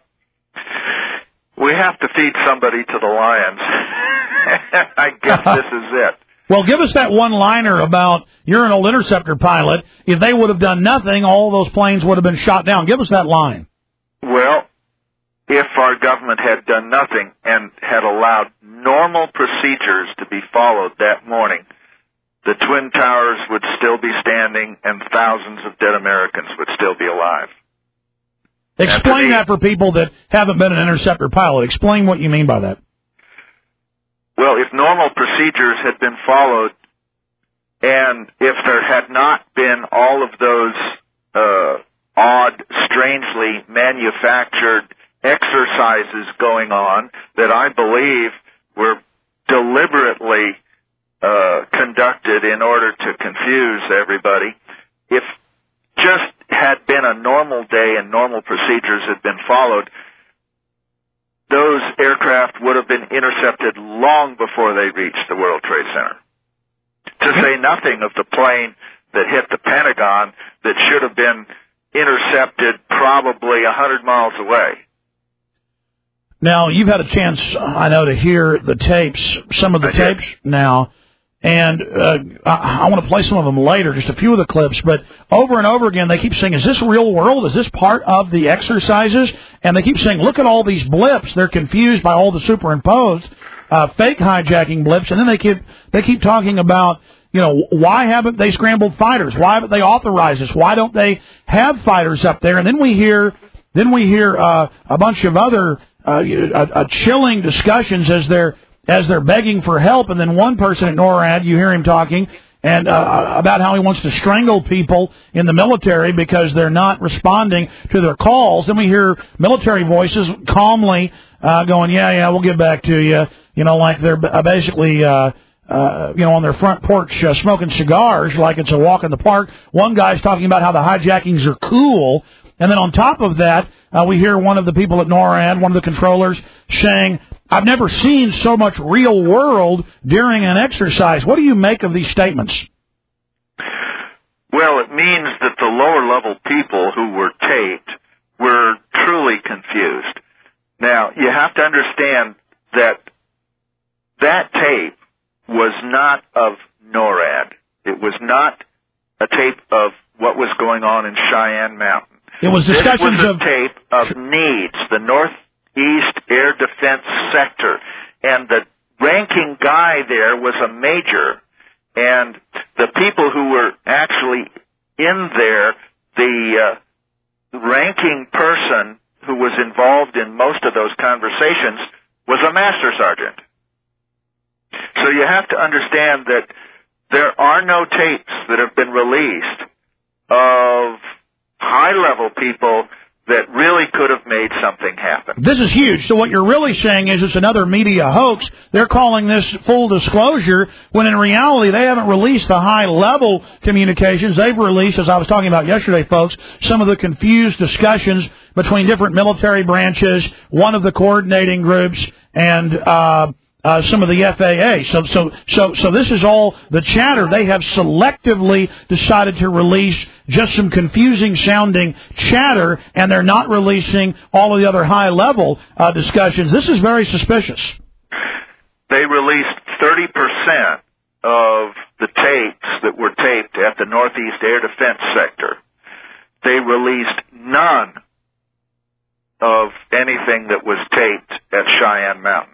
we have to feed somebody to the lions. I guess this is it. Well, give us that one-liner about you're an old interceptor pilot. If they would have done nothing, all those planes would have been shot down. Give us that line. Well, if our government had done nothing and had allowed normal procedures to be followed that morning, the Twin Towers would still be standing and thousands of dead Americans would still be alive. Explain that for people that haven't been an interceptor pilot. Explain what you mean by that. Well, if normal procedures had been followed, and if there had not been all of those odd, strangely manufactured exercises going on that I believe were deliberately conducted in order to confuse everybody, if just had been a normal day and normal procedures had been followed, those aircraft would have been intercepted long before they reached the World Trade Center. To say nothing of the plane that hit the Pentagon that should have been intercepted probably 100 miles away. Now, you've had a chance, I know, to hear the tapes, some of the tapes now, and I want to play some of them later, just a few of the clips, but over and over again they keep saying, is this real world? Is this part of the exercises? And they keep saying, look at all these blips. They're confused by all the superimposed fake hijacking blips, and then they keep talking about, you know, why haven't they scrambled fighters? Why haven't they authorized this? Why don't they have fighters up there? And then we hear a bunch of other chilling discussions as they're begging for help. And then one person at NORAD, you hear him talking and about how he wants to strangle people in the military because they're not responding to their calls. Then we hear military voices calmly going, yeah, we'll get back to you. Like they're basically, on their front porch smoking cigars like it's a walk in the park. One guy's talking about how the hijackings are cool. And then on top of that, we hear one of the people at NORAD, one of the controllers, saying, I've never seen so much real world during an exercise. What do you make of these statements? Well, it means that the lower level people who were taped were truly confused. Now, you have to understand that tape was not of NORAD. It was not a tape of what was going on in Cheyenne Mountain. It was discussions This was a tape of NEADS, the Northeast Air Defense Sector, and the ranking guy there was a major, and the people who were actually in there, the ranking person who was involved in most of those conversations was a master sergeant. So you have to understand that there are no tapes that have been released of high-level people that really could have made something happen. This is huge. So what you're really saying is it's another media hoax. They're calling this full disclosure when in reality they haven't released the high-level communications. They've released, as I was talking about yesterday, folks, some of the confused discussions between different military branches, one of the coordinating groups, and some of the FAA. So this is all the chatter. They have selectively decided to release just some confusing sounding chatter, and they're not releasing all of the other high level discussions. This is very suspicious. They released 30% of the tapes that were taped at the Northeast Air Defense Sector. They released none of anything that was taped at Cheyenne Mountain.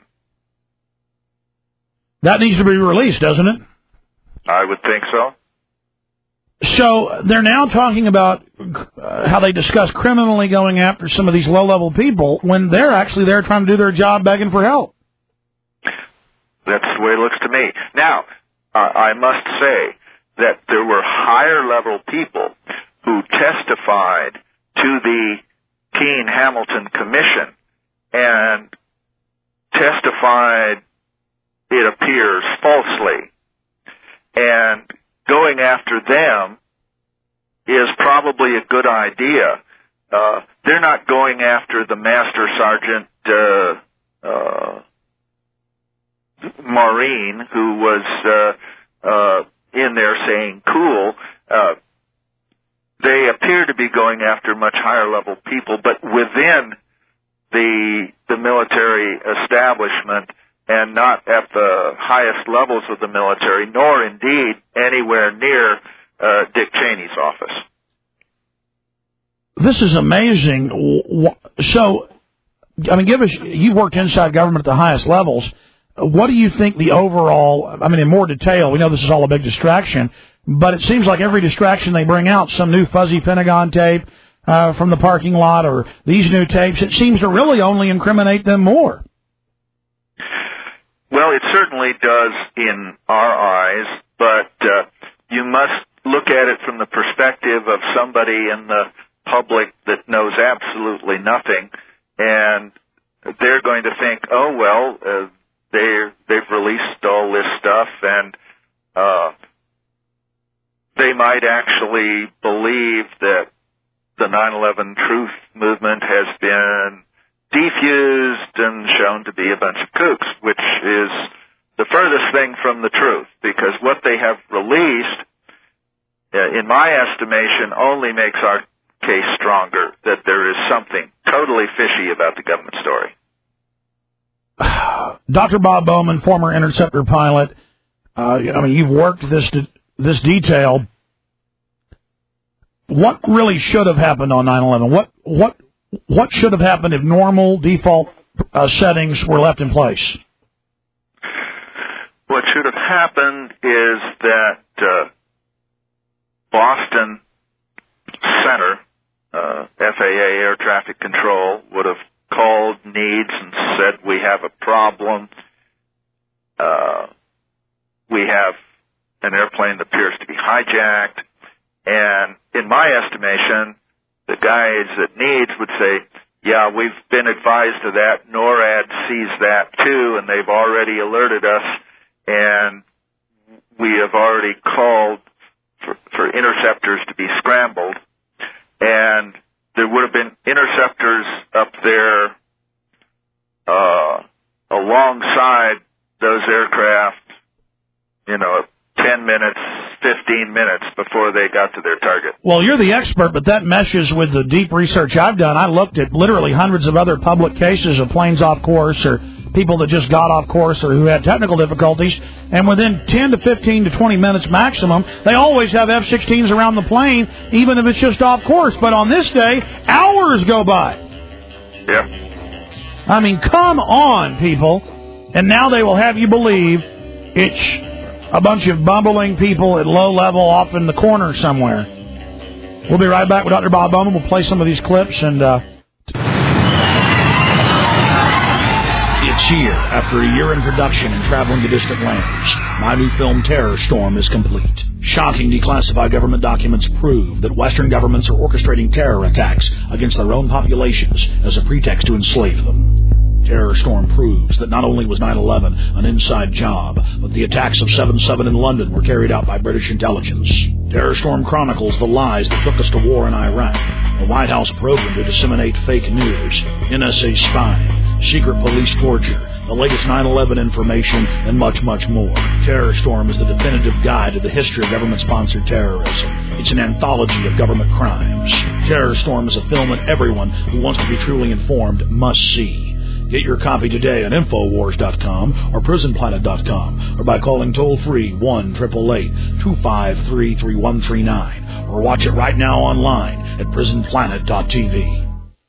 That needs to be released, doesn't it? I would think so. So they're now talking about how they discuss criminally going after some of these low-level people when they're actually there trying to do their job begging for help. That's the way it looks to me. Now, I must say that there were higher-level people who testified to the Keene-Hamilton Commission and testified, it appears, falsely. And going after them is probably a good idea. They're not going after the Master Sergeant Maureen, who was in there saying cool. They appear to be going after much higher level people, but within the military establishment, and not at the highest levels of the military, nor indeed anywhere near Dick Cheney's office. This is amazing. So, I mean, you've worked inside government at the highest levels. What do you think the overall, I mean, in more detail, we know this is all a big distraction, but it seems like every distraction they bring out, some new fuzzy Pentagon tape from the parking lot or these new tapes, it seems to really only incriminate them more. Well, it certainly does in our eyes, but you must look at it from the perspective of somebody in the public that knows absolutely nothing, and they're going to think, oh, well, they've released all this stuff, and they might actually believe that the 9/11 truth movement has been defused and shown to be a bunch of kooks, which is the furthest thing from the truth, because what they have released, in my estimation, only makes our case stronger, that there is something totally fishy about the government story. Dr. Bob Bowman, former Interceptor pilot, I mean, you've worked this detail. What really should have happened on 9/11? What should have happened if normal default settings were left in place? What should have happened is that Boston Center, FAA Air Traffic Control, would have called NEADS and said, we have a problem. We have an airplane that appears to be hijacked. And in my estimation, the guys at NEADS would say, yeah, we've been advised of that. NORAD sees that too, and they've already alerted us, and we have already called for interceptors to be scrambled. And there would have been interceptors up there alongside those aircraft, 10 minutes, 15 minutes before they got to their target. Well, you're the expert, but that meshes with the deep research I've done. I looked at literally hundreds of other public cases of planes off course or people that just got off course or who had technical difficulties, and within 10 to 15 to 20 minutes maximum, they always have F-16s around the plane, even if it's just off course. But on this day, hours go by. Yeah. I mean, come on, people. And now they will have you believe it's a bunch of bumbling people at low level off in the corner somewhere. We'll be right back with Dr. Bob Bowman. We'll play some of these clips. And it's here after a year in production and traveling to distant lands. My new film, Terror Storm, is complete. Shocking declassified government documents prove that Western governments are orchestrating terror attacks against their own populations as a pretext to enslave them. Terror Storm proves that not only was 9/11 an inside job, but the attacks of 7/7 in London were carried out by British intelligence. Terror Storm chronicles the lies that took us to war in Iraq, a White House program to disseminate fake news, NSA spying, secret police torture, the latest 9/11 information, and much, much more. Terror Storm is the definitive guide to the history of government-sponsored terrorism. It's an anthology of government crimes. Terror Storm is a film that everyone who wants to be truly informed must see. Get your copy today at Infowars.com or PrisonPlanet.com or by calling toll-free 1-888-253-3139 or watch it right now online at PrisonPlanet.tv.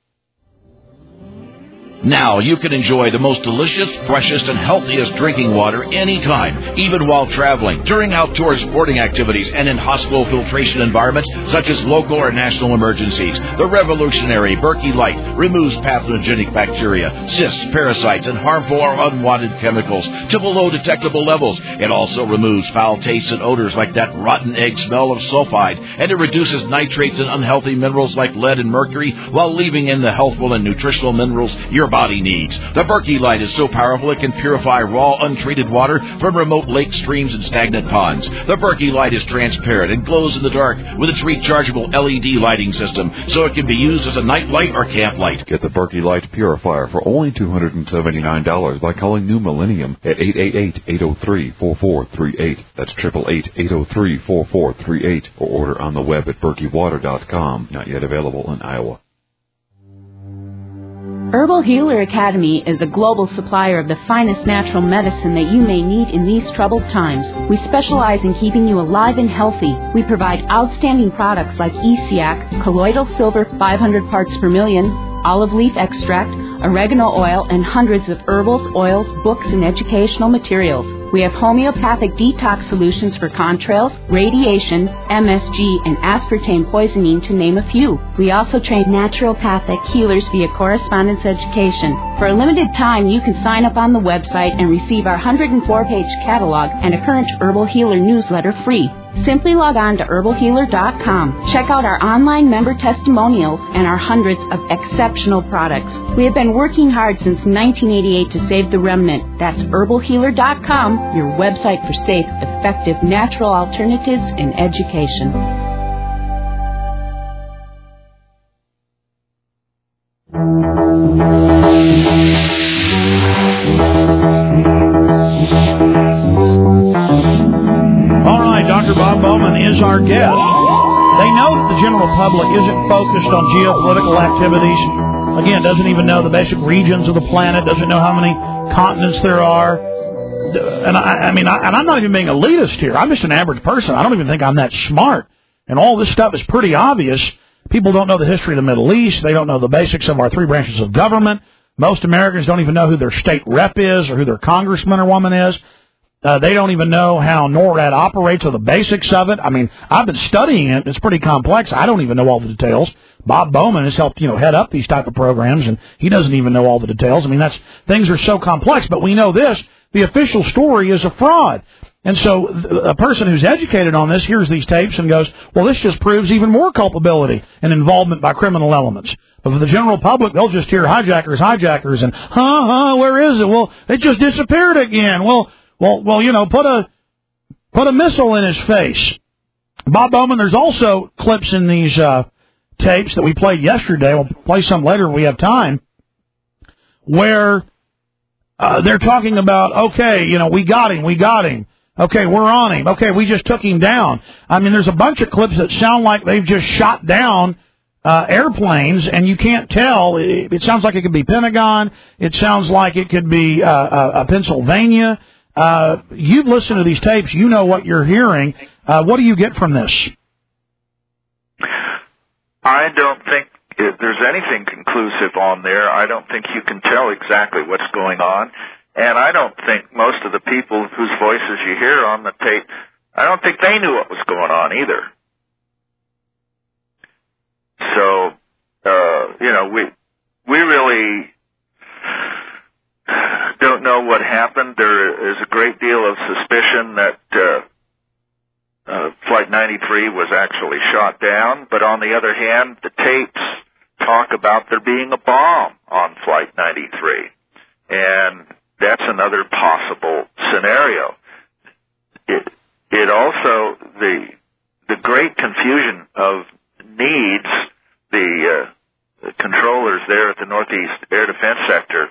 Now you can enjoy the most delicious, freshest, and healthiest drinking water anytime, even while traveling, during outdoor sporting activities, and in hospital filtration environments such as local or national emergencies. The revolutionary Berkey Light removes pathogenic bacteria, cysts, parasites, and harmful or unwanted chemicals to below detectable levels. It also removes foul tastes and odors like that rotten egg smell of sulfide, and it reduces nitrates and unhealthy minerals like lead and mercury while leaving in the healthful and nutritional minerals your body needs. The Berkey Light is so powerful it can purify raw, untreated water from remote lakes, streams, and stagnant ponds. The Berkey Light is transparent and glows in the dark with its rechargeable LED lighting system, so it can be used as a night light or camp light. Get the Berkey Light Purifier for only $279 by calling New Millennium at 888-803-4438. That's 888-803-4438. Or order on the web at BerkeyWater.com. Not yet available in Iowa. Herbal Healer Academy is a global supplier of the finest natural medicine that you may need in these troubled times. We specialize in keeping you alive and healthy. We provide outstanding products like ESIAC, colloidal silver 500 parts per million, olive leaf extract, oregano oil, and hundreds of herbals, oils, books, and educational materials. We have homeopathic detox solutions for contrails, radiation, MSG, and aspartame poisoning, to name a few. We also train naturopathic healers via correspondence education. For a limited time, you can sign up on the website and receive our 104-page catalog and a current Herbal Healer newsletter free. Simply log on to herbalhealer.com. Check out our online member testimonials and our hundreds of exceptional products. We have been working hard since 1988 to save the remnant. That's herbalhealer.com, your website for safe, effective, natural alternatives in education. Dr. Bob Bowman is our guest. They know that the general public isn't focused on geopolitical activities. Again, doesn't even know the basic regions of the planet, doesn't know how many continents there are. And I'm not even being elitist here. I'm just an average person. I don't even think I'm that smart. And all this stuff is pretty obvious. People don't know the history of the Middle East. They don't know the basics of our three branches of government. Most Americans don't even know who their state rep is or who their congressman or woman is. They don't even know how NORAD operates or the basics of it. I mean, I've been studying it. It's pretty complex. I don't even know all the details. Bob Bowman has helped, head up these type of programs, and he doesn't even know all the details. I mean, things are so complex. But we know this: the official story is a fraud. And so a person who's educated on this hears these tapes and goes, well, this just proves even more culpability and involvement by criminal elements. But for the general public, they'll just hear hijackers, and, where is it? Well, it just disappeared again. Well, put a missile in his face. Bob Bowman, there's also clips in these tapes that we played yesterday. We'll play some later if we have time, where they're talking about, okay, we got him. Okay, we're on him. Okay, we just took him down. I mean, there's a bunch of clips that sound like they've just shot down airplanes, and you can't tell. It sounds like it could be Pentagon. It sounds like it could be Pennsylvania. You've listened to these tapes. You know what you're hearing. What do you get from this? I don't think there's anything conclusive on there. I don't think you can tell exactly what's going on. And I don't think most of the people whose voices you hear on the tape, I don't think they knew what was going on either. So, we really don't know what happened. There is a great deal of suspicion that Flight 93 was actually shot down. But on the other hand, the tapes talk about there being a bomb on Flight 93. And that's another possible scenario. It also, the great confusion of needs, the controllers there at the Northeast Air Defense Sector,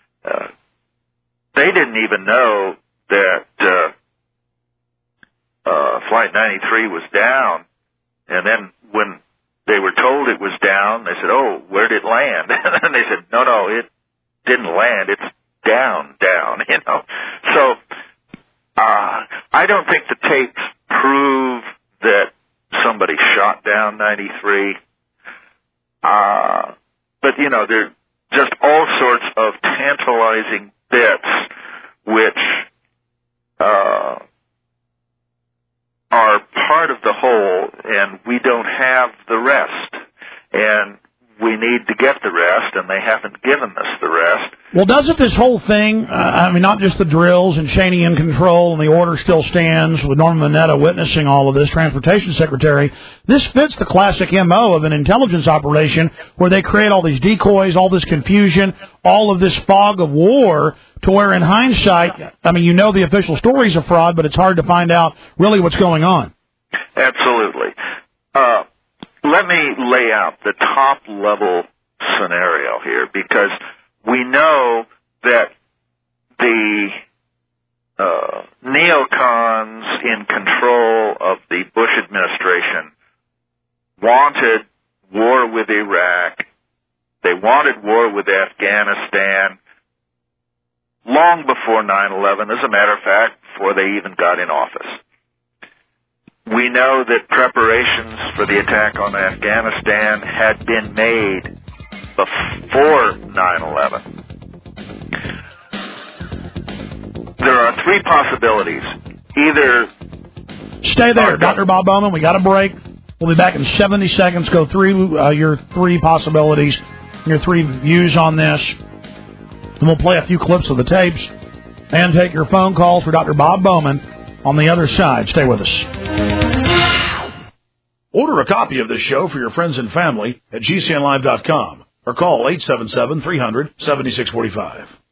they didn't even know that Flight 93 was down. And then when they were told it was down, they said, oh, where did it land? And they said, no, it didn't land. It's down. So, I don't think the tapes prove that somebody shot down 93. But, there are just all sorts of tantalizing bits which, are part of the whole, and we don't have the rest. And we need to get the rest, and they haven't given us the rest. Well, doesn't this whole thing, not just the drills and Cheney in control and the order still stands with Norman Mineta witnessing all of this, Transportation Secretary, this fits the classic MO of an intelligence operation where they create all these decoys, all this confusion, all of this fog of war, to where in hindsight, the official story's a fraud, but it's hard to find out really what's going on. Absolutely. Let me lay out the top-level scenario here, because we know that the neocons in control of the Bush administration wanted war with Iraq. They wanted war with Afghanistan long before 9/11, as a matter of fact, before they even got in office. We know that preparations for the attack on Afghanistan had been made before 9/11. There are three possibilities. Either... Stay there, Dr. Bob Bowman. We got a break. We'll be back in 70 seconds. Go through your three possibilities, your three views on this. And we'll play a few clips of the tapes and take your phone calls for Dr. Bob Bowman on the other side. Stay with us. Order a copy of this show for your friends and family at GCNlive.com or call 877-300-7645.